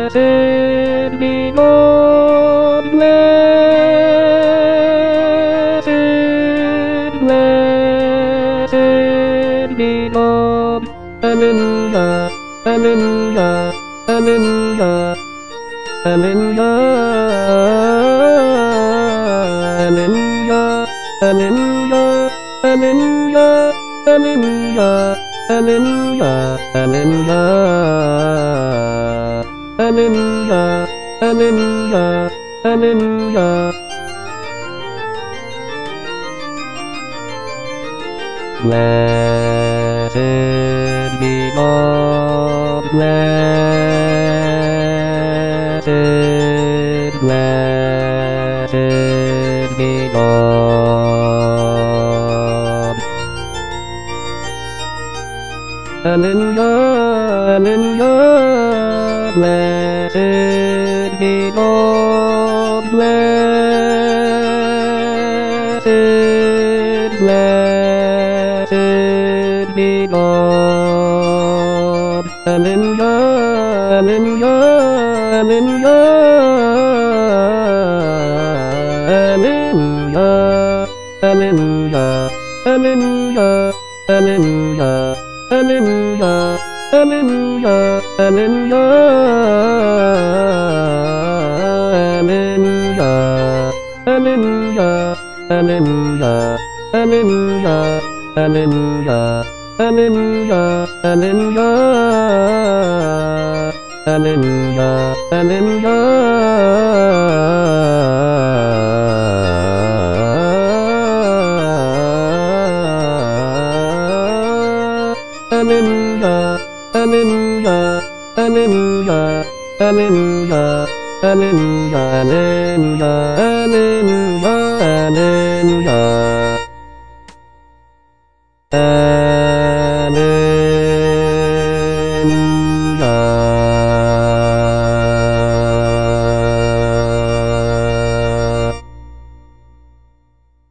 Blessed be God, blessed be God. Alleluia, alleluia, alleluia, alleluia, alleluia, alleluia, alleluia, alleluia, alleluia, alleluia, alleluia, alleluia, alleluia. Blessed be God, blessed be God. Alleluia, alleluia, blessed be God, blessed be God. Alleluia, alleluia, alleluia, alleluia, alleluia, alleluia, alleluia, alleluia, alleluia, alleluia, alleluia, alleluia, alleluia, alleluia, alleluia, alleluia, alleluia. Alleluia, alleluia, alleluia, alleluia, alleluia, alleluia, alleluia.